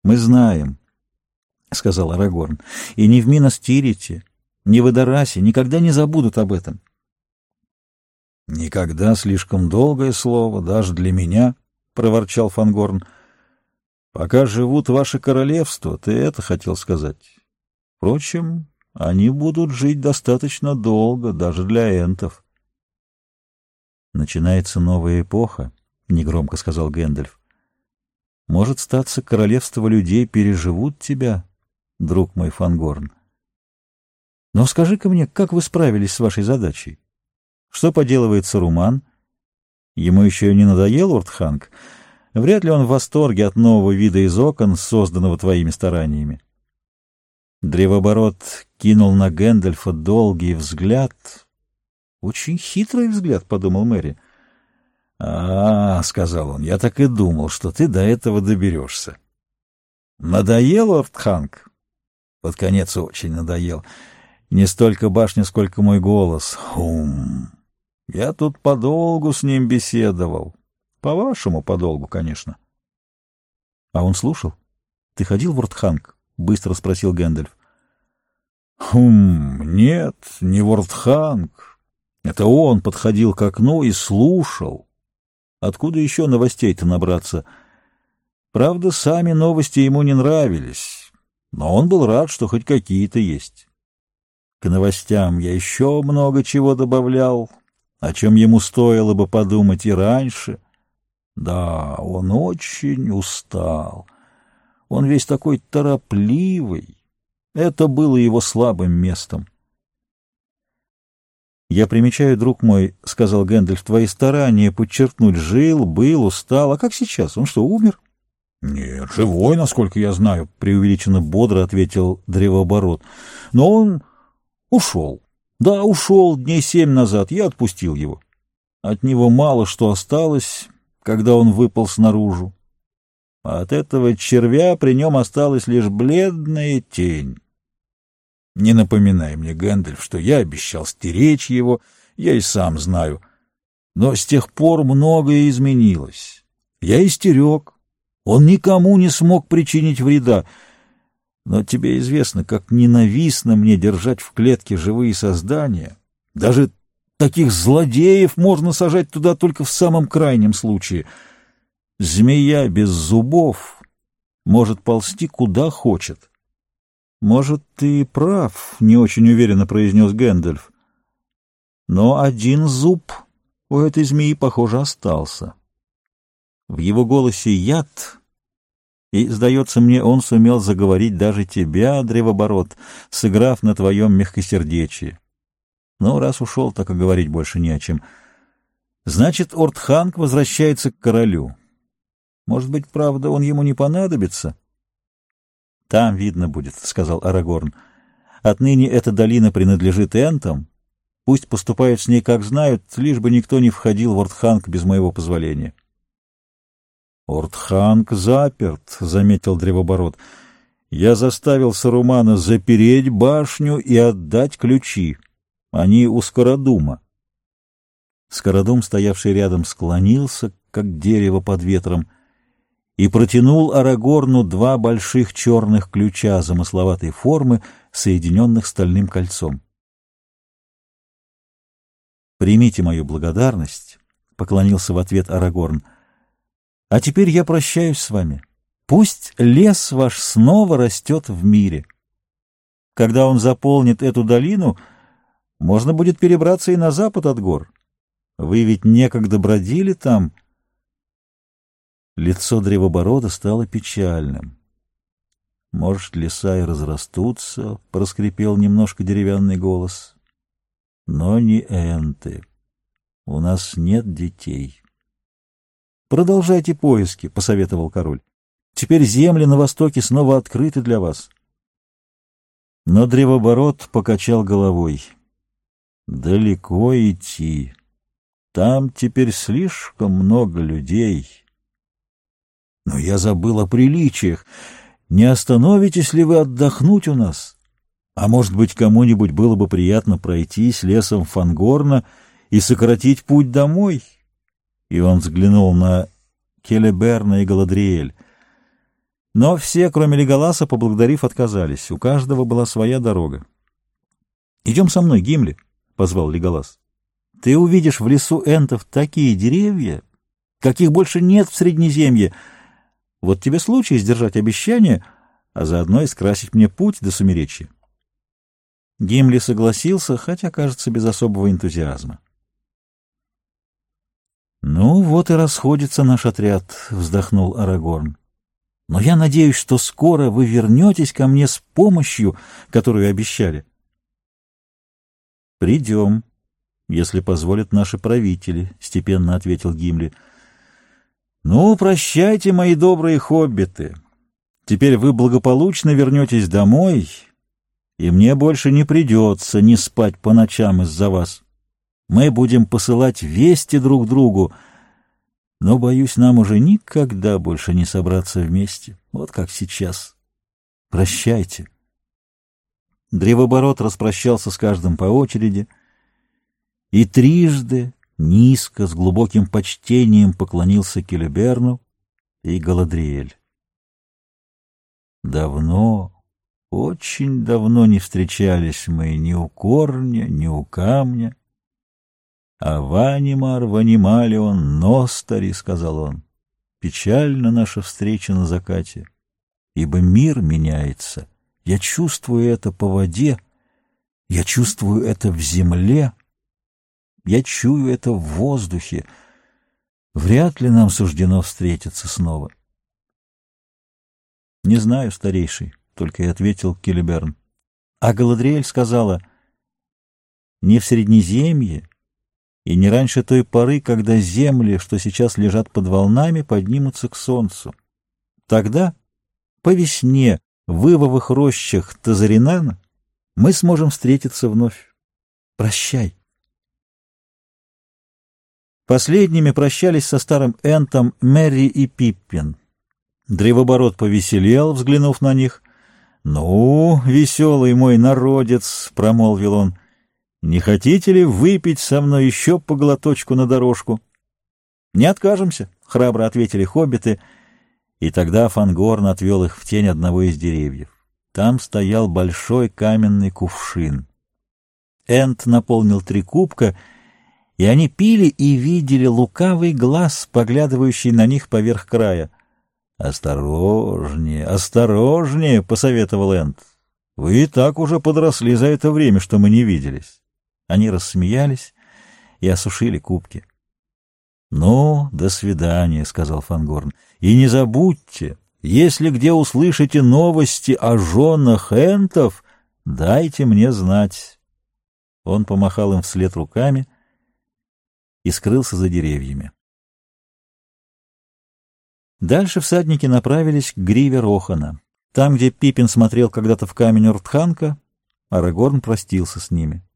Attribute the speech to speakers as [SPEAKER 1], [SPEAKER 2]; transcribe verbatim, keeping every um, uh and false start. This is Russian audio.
[SPEAKER 1] Мы знаем, — сказал Арагорн, — и ни в Минас-Тирите, ни в Эдорасе никогда не забудут об этом. «Никогда» — слишком долгое слово, даже для меня, — проворчал Фангорн. «Пока живут ваши королевства, ты это хотел сказать. Впрочем, они будут жить достаточно долго, даже для энтов». «Начинается новая эпоха», — негромко сказал Гэндальф. «Может, статься, королевства людей переживут тебя, друг мой Фангорн. Но скажи-ка мне, как вы справились с вашей задачей? Что поделывает Саруман? Ему еще не надоел Уртханг? Вряд ли он в восторге от нового вида из окон, созданного твоими стараниями». Древоборот кинул на Гэндальфа долгий взгляд. «Очень хитрый взгляд», — подумал Мэри. «А, — сказал он, — я так и думал, что ты до этого доберешься. Надоел, Уртханг?» «Под конец очень надоел. Не столько башня, сколько мой голос. Хум. Я тут подолгу с ним беседовал. По-вашему, подолгу, конечно». «А он слушал? Ты ходил в Уртханг?» — быстро спросил Гэндальф. «Хум, нет, не в Уртханг. Это он подходил к окну и слушал. Откуда еще новостей-то набраться? Правда, сами новости ему не нравились, но он был рад, что хоть какие-то есть. К новостям я еще много чего добавлял, о чем ему стоило бы подумать и раньше. Да, он очень устал. Он весь такой торопливый. Это было его слабым местом. «Я примечаю, друг мой, — сказал Гэндальф, — твои старания подчеркнуть жил, был, устал. А как сейчас? Он что, умер?» «Нет, живой, насколько я знаю, — преувеличенно бодро ответил Древооборот. — Но он ушел. Да, ушел дней семь назад. Я отпустил его. От него мало что осталось, когда он выпал снаружи. А от этого червя при нем осталась лишь бледная тень. Не напоминай мне, Гэндальф, что я обещал стеречь его, я и сам знаю. Но с тех пор многое изменилось. Я истерег. Он никому не смог причинить вреда. Но тебе известно, как ненавистно мне держать в клетке живые создания. Даже таких злодеев можно сажать туда только в самом крайнем случае. Змея без зубов может ползти куда хочет. «Может, ты прав», — не очень уверенно произнес Гэндальф. «Но один зуб у этой змеи, похоже, остался. В его голосе яд, и, сдается мне, он сумел заговорить даже тебя, Древоборот, сыграв на твоем мягкосердечии. Но раз ушел, так и говорить больше не о чем. Значит, Уртханг возвращается к королю. Может быть, правда, он ему не понадобится?» «Там видно будет», — сказал Арагорн. «Отныне эта долина принадлежит энтам. Пусть поступают с ней, как знают, лишь бы никто не входил в Уртханг без моего позволения». «Уртханг заперт», — заметил Древоборот. «Я заставил Сарумана запереть башню и отдать ключи. Они у Скородума». Скородум, стоявший рядом, склонился, как дерево под ветром, и протянул Арагорну два больших черных ключа замысловатой формы, соединенных стальным кольцом. «Примите мою благодарность», — поклонился в ответ Арагорн. «А теперь я прощаюсь с вами. Пусть лес ваш снова растет в мире. Когда он заполнит эту долину, можно будет перебраться и на запад от гор. Вы ведь некогда бродили там». Лицо Древоборода стало печальным. «Может, леса и разрастутся», — проскрипел немножко деревянный голос. «Но не энты. У нас нет детей». «Продолжайте поиски», — посоветовал король. «Теперь земли на востоке снова открыты для вас». Но Древоборот покачал головой. «Далеко идти. Там теперь слишком много людей». «Но я забыл о приличиях. Не остановитесь ли вы отдохнуть у нас? А может быть, кому-нибудь было бы приятно пройтись лесом Фангорна и сократить путь домой?» И он взглянул на Келеберна и Галадриэль. Но все, кроме Леголаса, поблагодарив, отказались. У каждого была своя дорога. — Идем со мной, Гимли, — позвал Леголас. — Ты увидишь в лесу энтов такие деревья, каких больше нет в Среднеземье. Вот тебе случай сдержать обещание, а заодно и скрасить мне путь до Сумеречья. Гимли согласился, хотя, кажется, без особого энтузиазма. — Ну, вот и расходится наш отряд, — вздохнул Арагорн. — Но я надеюсь, что скоро вы вернетесь ко мне с помощью, которую обещали. — Придем, если позволят наши правители, — степенно ответил Гимли. — Ну, прощайте, мои добрые хоббиты. Теперь вы благополучно вернетесь домой, и мне больше не придется не спать по ночам из-за вас. Мы будем посылать вести друг другу, но, боюсь, нам уже никогда больше не собраться вместе, вот как сейчас. Прощайте. Древоборот распрощался с каждым по очереди и трижды низко, с глубоким почтением поклонился Келеберну и Галадриэль. Давно, очень давно не встречались мы ни у корня, ни у камня. А Ванимар, Ванималион, Ностари, — сказал он, — печальна наша встреча на закате, ибо мир меняется. Я чувствую это по воде, я чувствую это в земле, я чую это в воздухе. Вряд ли нам суждено встретиться снова. — Не знаю, старейший, — только и ответил Келеберн. А Галадриэль сказала: — не в Среднеземье, и не раньше той поры, когда земли, что сейчас лежат под волнами, поднимутся к солнцу. Тогда, по весне, в ивовых рощах Тазаринана, мы сможем встретиться вновь. Прощай. Последними прощались со старым Энтом Мерри и Пиппин. Древоборот повеселел, взглянув на них. — Ну, веселый мой народец, — промолвил он, — не хотите ли выпить со мной еще по глоточку на дорожку? — Не откажемся, — храбро ответили хоббиты, и тогда Фангорн отвел их в тень одного из деревьев. Там стоял большой каменный кувшин. Энт наполнил три кубка, и они пили и видели лукавый глаз, поглядывающий на них поверх края. — Осторожнее, осторожнее, — посоветовал Энт. — Вы и так уже подросли за это время, что мы не виделись. Они рассмеялись и осушили кубки. — Ну, до свидания, — сказал Фангорн. — И не забудьте, если где услышите новости о женах энтов, дайте мне знать. Он помахал им вслед руками и скрылся за деревьями. Дальше всадники направились к гриве Рохана. Там, где Пипин смотрел когда-то в камень Уртханка, Арагорн простился с ними.